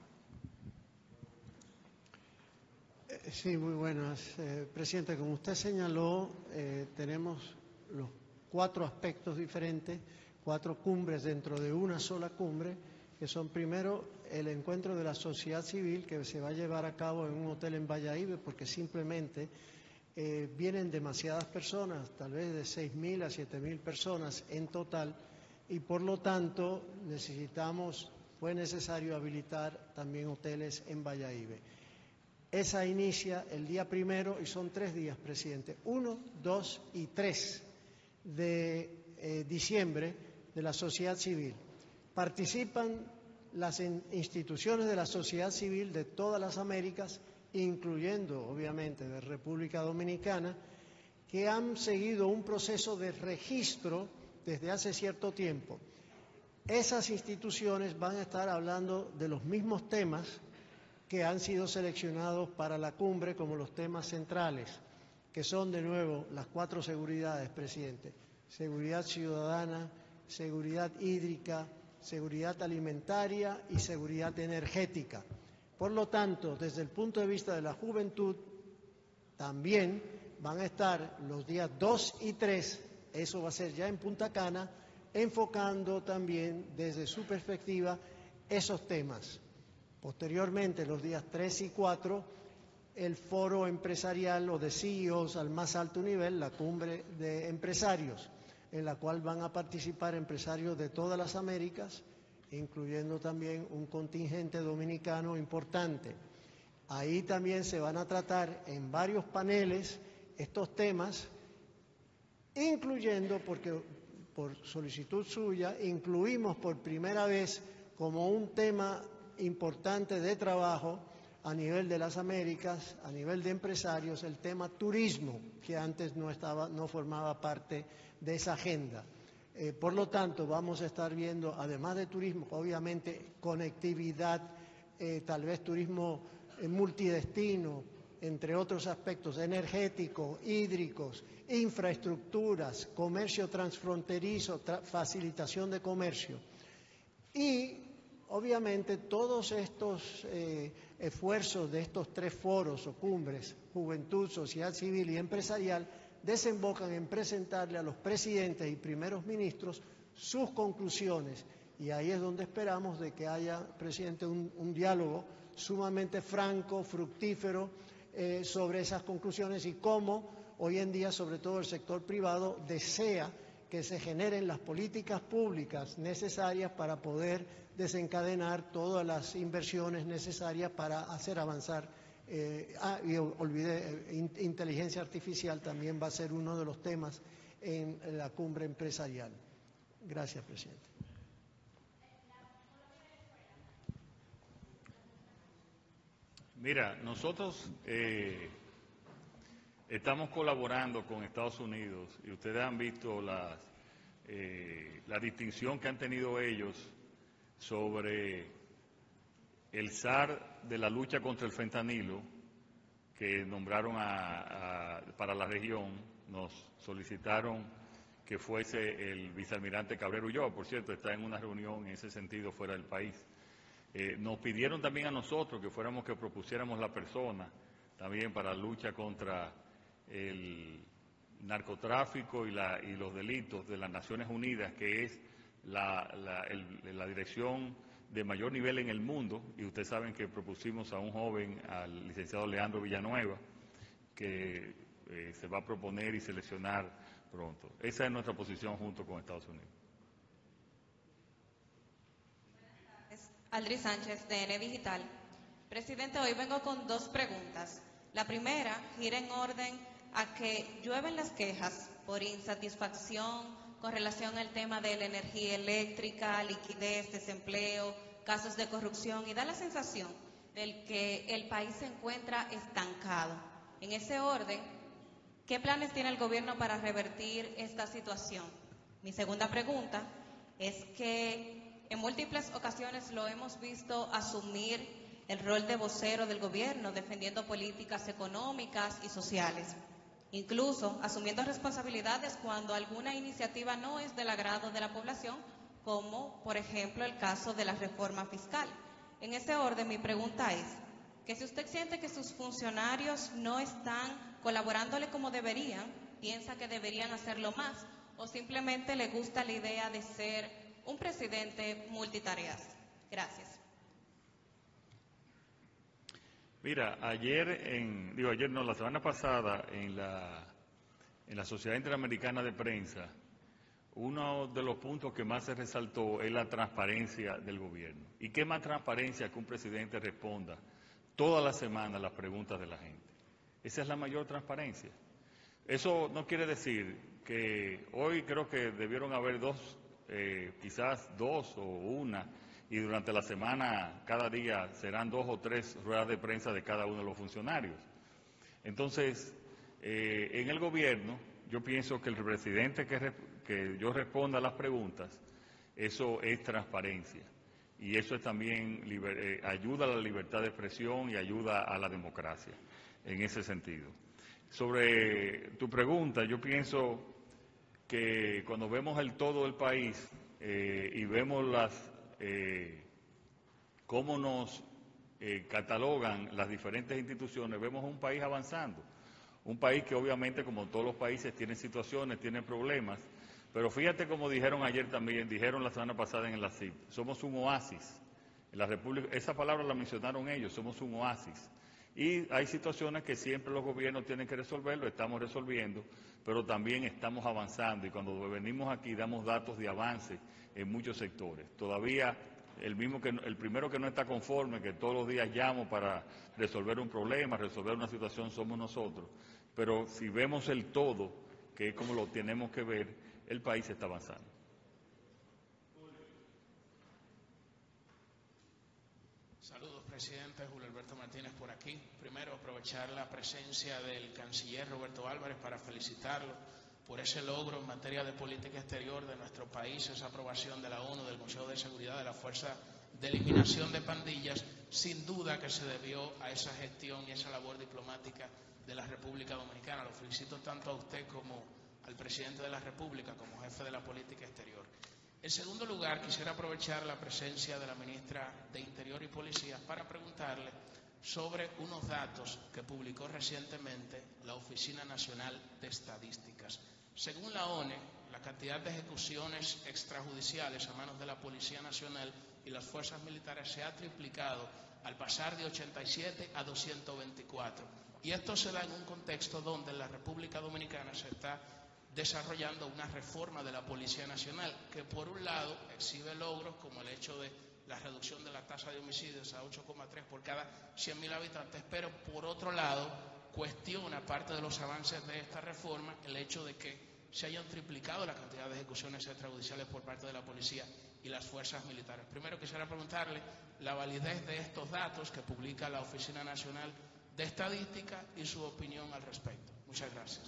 Sí, muy buenas. Presidente, como usted señaló, tenemos los 4 aspectos diferentes, 4 cumbres dentro de una sola cumbre, que son primero el encuentro de la sociedad civil, que se va a llevar a cabo en un hotel en Bayahíbe, porque simplemente vienen demasiadas personas, tal vez de 6.000 a 7.000 personas en total, y por lo tanto fue necesario habilitar también hoteles en Bayahíbe. Esa inicia el día 1 y son 3 días, presidente. 1, 2 y 3 de diciembre de la sociedad civil. Participan las instituciones de la sociedad civil de todas las Américas, incluyendo obviamente de República Dominicana, que han seguido un proceso de registro desde hace cierto tiempo. Esas instituciones van a estar hablando de los mismos temas que han sido seleccionados para la cumbre como los temas centrales, que son de nuevo las 4 seguridades, presidente: seguridad ciudadana, seguridad hídrica, seguridad alimentaria y seguridad energética. Por lo tanto, desde el punto de vista de la juventud, también van a estar los días 2 y 3, eso va a ser ya en Punta Cana, enfocando también desde su perspectiva esos temas. Posteriormente, los días 3 y 4, el foro empresarial o de CEOs al más alto nivel, la cumbre de empresarios, en la cual van a participar empresarios de todas las Américas, incluyendo también un contingente dominicano importante. Ahí también se van a tratar en varios paneles estos temas, incluyendo, porque por solicitud suya, incluimos por primera vez como un tema importante de trabajo a nivel de las Américas, a nivel de empresarios, el tema turismo, que antes no formaba parte de esa agenda. Por lo tanto, vamos a estar viendo, además de turismo, obviamente conectividad, tal vez turismo multidestino, entre otros aspectos energéticos, hídricos, infraestructuras, comercio transfronterizo, facilitación de comercio. Y obviamente todos estos esfuerzos de estos 3 foros o cumbres, juventud, sociedad civil y empresarial, desembocan en presentarle a los presidentes y primeros ministros sus conclusiones. Y ahí es donde esperamos de que haya, presidente, un diálogo sumamente franco, fructífero, sobre esas conclusiones y cómo hoy en día, sobre todo el sector privado, desea que se generen las políticas públicas necesarias para poder desencadenar todas las inversiones necesarias para hacer avanzar. Y olvidé, inteligencia artificial también va a ser uno de los temas en la cumbre empresarial. Gracias, presidente. Mira, nosotros estamos colaborando con Estados Unidos y ustedes han visto la distinción que han tenido ellos sobre el zar de la lucha contra el fentanilo que nombraron para la región. Nos solicitaron que fuese el vicealmirante Cabrera Ulloa, por cierto, está en una reunión en ese sentido fuera del país. Nos pidieron también a nosotros que propusiéramos la persona también para la lucha contra el narcotráfico y los delitos de las Naciones Unidas, que es la dirección de mayor nivel en el mundo, y ustedes saben que propusimos a un joven, al licenciado Leandro Villanueva, que se va a proponer y seleccionar pronto. Esa es nuestra posición junto con Estados Unidos. Aldri Sánchez, DN Digital. Presidente, hoy vengo con 2 preguntas. La primera gira en orden a que llueven las quejas por insatisfacción con relación al tema de la energía eléctrica, liquidez, desempleo, casos de corrupción, y da la sensación de que el país se encuentra estancado. En ese orden, ¿qué planes tiene el gobierno para revertir esta situación? Mi segunda pregunta es que en múltiples ocasiones lo hemos visto asumir el rol de vocero del gobierno, defendiendo políticas económicas y sociales, incluso asumiendo responsabilidades cuando alguna iniciativa no es del agrado de la población, como por ejemplo el caso de la reforma fiscal. En ese orden, mi pregunta es que si usted siente que sus funcionarios no están colaborándole como deberían, piensa que deberían hacerlo más, o simplemente le gusta la idea de ser un presidente multitareas. Gracias. Mira, la semana pasada en la Sociedad Interamericana de Prensa, uno de los puntos que más se resaltó es la transparencia del gobierno. ¿Y qué más transparencia que un presidente responda toda la semana las preguntas de la gente? Esa es la mayor transparencia. Eso no quiere decir que hoy creo que debieron haber 2 quizás 2 o 1, y durante la semana, cada día, serán 2 o 3 ruedas de prensa de cada uno de los funcionarios. Entonces, en el gobierno, yo pienso que el presidente que yo responda a las preguntas, eso es transparencia. Y eso es también ayuda a la libertad de expresión y ayuda a la democracia, en ese sentido. Sobre tu pregunta, yo pienso que cuando vemos el todo del país y vemos cómo nos catalogan las diferentes instituciones, vemos un país avanzando. Un país que obviamente, como todos los países, tiene situaciones, tiene problemas, pero fíjate como dijeron ayer también, dijeron la semana pasada en la CIP, somos un oasis. En la República, esa palabra la mencionaron ellos, somos un oasis. Y hay situaciones que siempre los gobiernos tienen que resolver, lo estamos resolviendo, pero también estamos avanzando, y cuando venimos aquí damos datos de avance en muchos sectores. Todavía el primero que no está conforme, que todos los días llamo para resolver un problema, resolver una situación, somos nosotros. Pero si vemos el todo, que es como lo tenemos que ver, el país está avanzando. Saludos, presidente. Julio Alberto Martínez por aquí. Primero, aprovechar la presencia del canciller Roberto Álvarez para felicitarlo por ese logro en materia de política exterior de nuestro país, esa aprobación de la ONU, del Consejo de Seguridad, de la Fuerza de Eliminación de Pandillas. Sin duda que se debió a esa gestión y esa labor diplomática de la República Dominicana. Lo felicito tanto a usted como al presidente de la República, como jefe de la política exterior. En segundo lugar, quisiera aprovechar la presencia de la ministra de Interior y Policía para preguntarle sobre unos datos que publicó recientemente la Oficina Nacional de Estadísticas. Según la ONE, la cantidad de ejecuciones extrajudiciales a manos de la Policía Nacional y las fuerzas militares se ha triplicado al pasar de 87 a 224. Y esto se da en un contexto donde en la República Dominicana se está desarrollando una reforma de la Policía Nacional que por un lado exhibe logros como el hecho de la reducción de la tasa de homicidios a 8,3 por cada 100.000 habitantes, pero por otro lado cuestiona parte de los avances de esta reforma el hecho de que se hayan triplicado la cantidad de ejecuciones extrajudiciales por parte de la policía y las fuerzas militares. Primero quisiera preguntarle la validez de estos datos que publica la Oficina Nacional de Estadística y su opinión al respecto. Muchas gracias.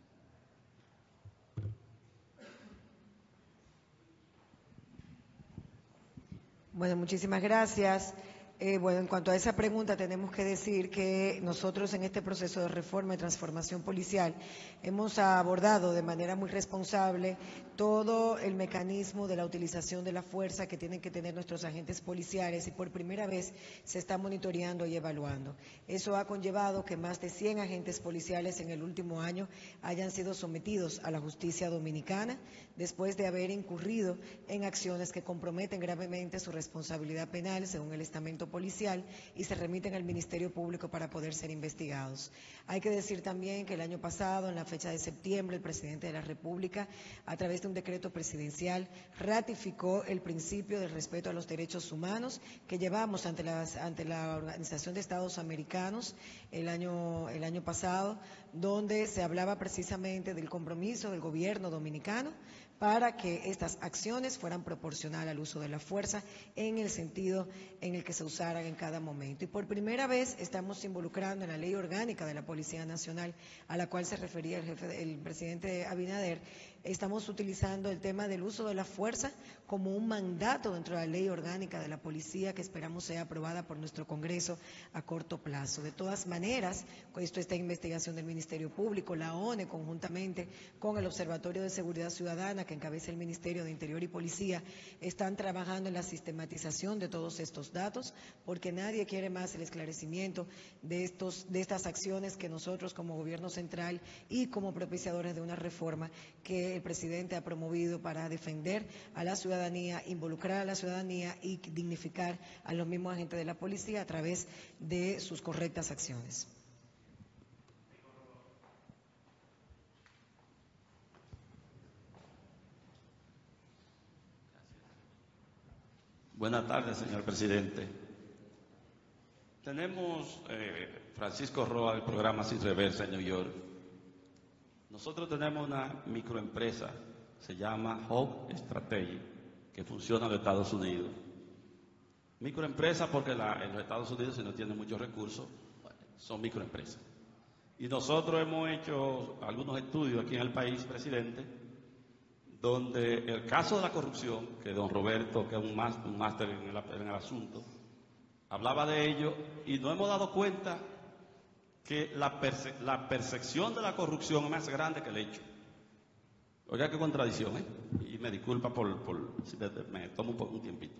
Bueno, muchísimas gracias. Bueno, en cuanto a esa pregunta, tenemos que decir que nosotros en este proceso de reforma y transformación policial hemos abordado de manera muy responsable todo el mecanismo de la utilización de la fuerza que tienen que tener nuestros agentes policiales, y por primera vez se está monitoreando y evaluando. Eso ha conllevado que más de 100 agentes policiales en el último año hayan sido sometidos a la justicia dominicana después de haber incurrido en acciones que comprometen gravemente su responsabilidad penal según el estamento policial y se remiten al Ministerio Público para poder ser investigados. Hay que decir también que el año pasado, en la fecha de septiembre, el presidente de la República, a través de un decreto presidencial, ratificó el principio del respeto a los derechos humanos que llevamos ante la Organización de Estados Americanos el año pasado, donde se hablaba precisamente del compromiso del gobierno dominicano para que estas acciones fueran proporcionales al uso de la fuerza en el sentido en el que se usaran en cada momento. Y por primera vez estamos involucrando en la Ley Orgánica de la Policía Nacional, a la cual se refería el presidente Abinader, estamos utilizando el tema del uso de la fuerza como un mandato dentro de la Ley Orgánica de la Policía, que esperamos sea aprobada por nuestro Congreso a corto plazo. De todas maneras, esto está en investigación del Ministerio Público, la ONE, conjuntamente con el Observatorio de Seguridad Ciudadana, que encabeza el Ministerio de Interior y Policía, están trabajando en la sistematización de todos estos datos, porque nadie quiere más el esclarecimiento de estas acciones que nosotros como Gobierno Central y como propiciadores de una reforma que el presidente ha promovido para defender a la ciudadanía, involucrar a la ciudadanía y dignificar a los mismos agentes de la policía a través de sus correctas acciones. Buenas tardes, señor presidente. Tenemos Francisco Roa del programa Sin Reversa en New York. Nosotros tenemos una microempresa, se llama Hope Strategy. que funciona en los Estados Unidos. Microempresas porque en los Estados Unidos, si no tienen muchos recursos, bueno, son microempresas. Y nosotros hemos hecho algunos estudios aquí en el país, presidente, donde el caso de la corrupción, que don Roberto, que es un máster en el asunto, hablaba de ello, y nos hemos dado cuenta que la percepción de la corrupción es más grande que el hecho. Oiga, qué contradicción, ¿eh? Y me disculpa si me tomo un tiempito.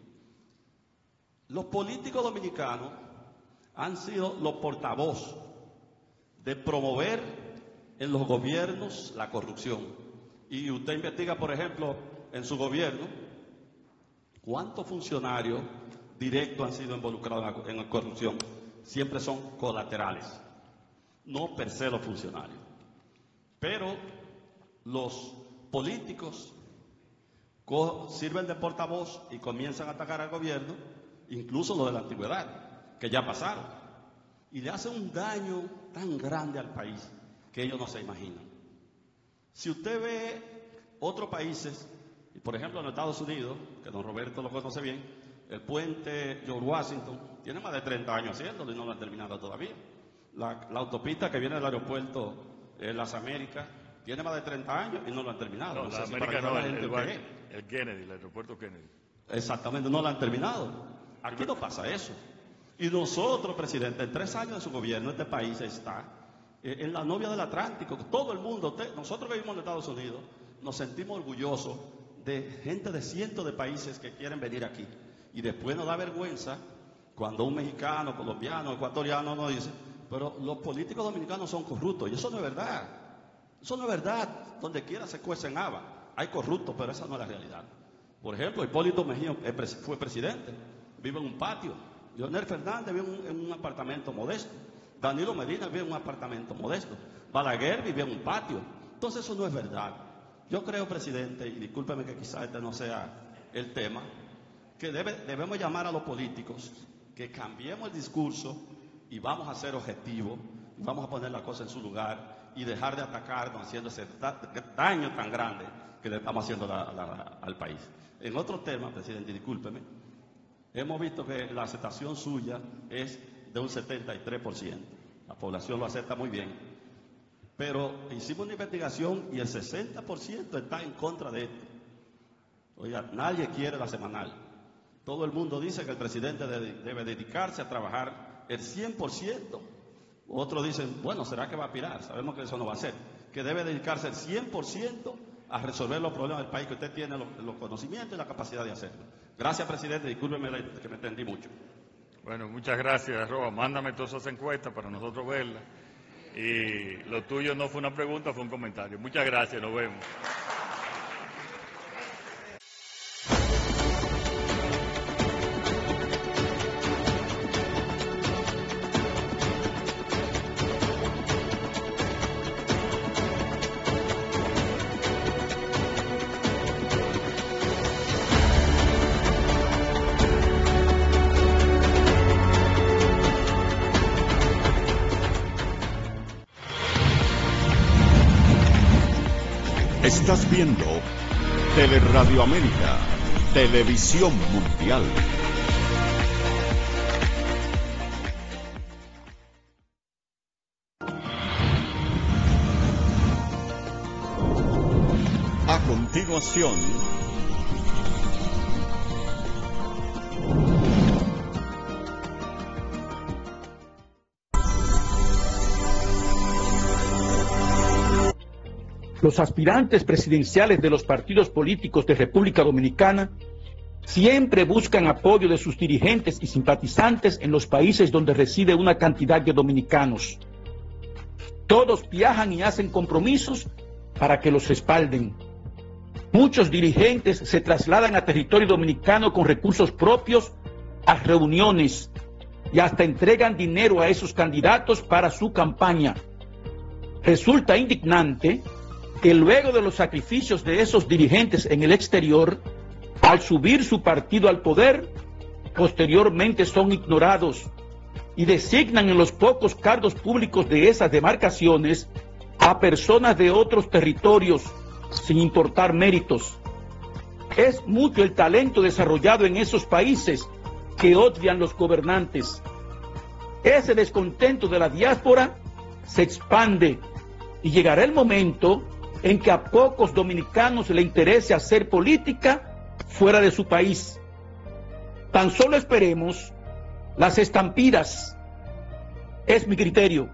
Los políticos dominicanos han sido los portavoz de promover en los gobiernos la corrupción. Y usted investiga, por ejemplo, en su gobierno, ¿cuántos funcionarios directos han sido involucrados en la corrupción? Siempre son colaterales, no per se los funcionarios. Pero los políticos sirven de portavoz y comienzan a atacar al gobierno, incluso los de la antigüedad, que ya pasaron, y le hacen un daño tan grande al país que ellos no se imaginan. Si usted ve otros países, por ejemplo en los Estados Unidos, que don Roberto lo conoce bien, el puente George Washington tiene más de 30 años haciéndolo y no lo han terminado todavía. La autopista que viene del aeropuerto Las Américas tiene más de 30 años y no lo han terminado. No, no la sé América si no, el Kennedy, el aeropuerto Kennedy. Exactamente, no lo han terminado. Aquí no pasa eso. Y nosotros, presidente, en 3 años de su gobierno, este país está en la novia del Atlántico. Todo el mundo, nosotros que vivimos en Estados Unidos, nos sentimos orgullosos de gente de cientos de países que quieren venir aquí. Y después nos da vergüenza cuando un mexicano, colombiano, ecuatoriano nos dice, pero los políticos dominicanos son corruptos. Y eso no es verdad. Eso no es verdad. Donde quiera se cuecen habas. Hay corruptos, pero esa no es la realidad. Por ejemplo, Hipólito Mejía fue presidente. Vive en un patio. Leonel Fernández vive en un apartamento modesto. Danilo Medina vive en un apartamento modesto. Balaguer vive en un patio. Entonces eso no es verdad. Yo creo, presidente, y discúlpeme que quizás este no sea el tema, que debemos llamar a los políticos que cambiemos el discurso y vamos a ser objetivos, y vamos a poner la cosa en su lugar y dejar de atacarnos haciendo ese daño tan grande que le estamos haciendo al país. En otro tema, presidente, discúlpeme, hemos visto que la aceptación suya es de un 73%. La población lo acepta muy bien. Pero hicimos una investigación y el 60% está en contra de esto. Oiga, nadie quiere la semanal. Todo el mundo dice que el presidente debe dedicarse a trabajar el 100%. Otros dicen, bueno, ¿será que va a aspirar? Sabemos que eso no va a ser. Que debe dedicarse el 100% a resolver los problemas del país, que usted tiene los conocimientos y la capacidad de hacerlo. Gracias, presidente. Discúlpeme que me entendí mucho. Bueno, muchas gracias, Roa. Mándame todas esas encuestas para nosotros verlas. Y lo tuyo no fue una pregunta, fue un comentario. Muchas gracias, nos vemos. Estás viendo Teleradio América, Televisión Mundial. A continuación, los aspirantes presidenciales de los partidos políticos de República Dominicana siempre buscan apoyo de sus dirigentes y simpatizantes en los países donde reside una cantidad de dominicanos. Todos viajan y hacen compromisos para que los respalden. Muchos dirigentes se trasladan a territorio dominicano con recursos propios a reuniones y hasta entregan dinero a esos candidatos para su campaña. Resulta indignante que luego de los sacrificios de esos dirigentes en el exterior, al subir su partido al poder, posteriormente son ignorados y designan en los pocos cargos públicos de esas demarcaciones a personas de otros territorios sin importar méritos. Es mucho el talento desarrollado en esos países que odian los gobernantes. Ese descontento de la diáspora se expande y llegará el momento en que a pocos dominicanos le interese hacer política fuera de su país. Tan solo esperemos las estampidas. Es mi criterio.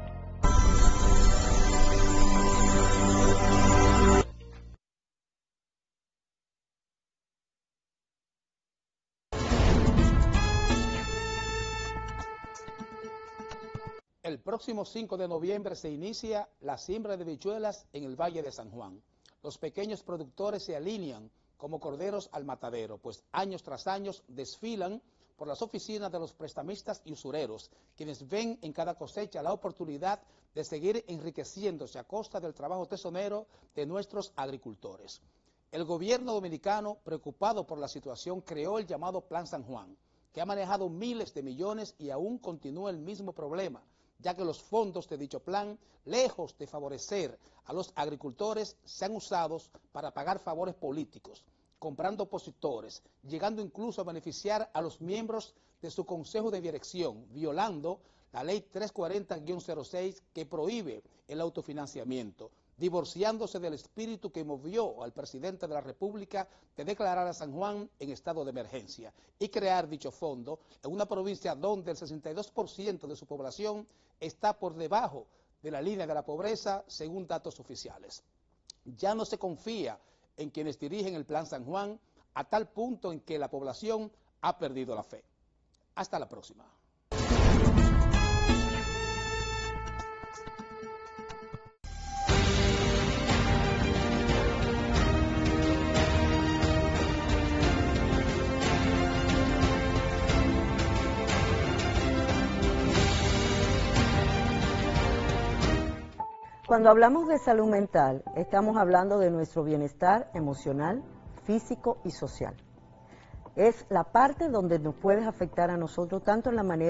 El próximo 5 de noviembre se inicia la siembra de habichuelas en el Valle de San Juan. Los pequeños productores se alinean como corderos al matadero, pues años tras años desfilan por las oficinas de los prestamistas y usureros, quienes ven en cada cosecha la oportunidad de seguir enriqueciéndose a costa del trabajo tesonero de nuestros agricultores. El gobierno dominicano, preocupado por la situación, creó el llamado Plan San Juan, que ha manejado miles de millones y aún continúa el mismo problema, ya que los fondos de dicho plan, lejos de favorecer a los agricultores, se han usado para pagar favores políticos, comprando opositores, llegando incluso a beneficiar a los miembros de su consejo de dirección, violando la ley 340-06 que prohíbe el autofinanciamiento, divorciándose del espíritu que movió al presidente de la República de declarar a San Juan en estado de emergencia y crear dicho fondo en una provincia donde el 62% de su población está por debajo de la línea de la pobreza, según datos oficiales. Ya no se confía en quienes dirigen el Plan San Juan, a tal punto en que la población ha perdido la fe. Hasta la próxima. Cuando hablamos de salud mental, estamos hablando de nuestro bienestar emocional, físico y social. Es la parte donde nos puede afectar a nosotros tanto en la manera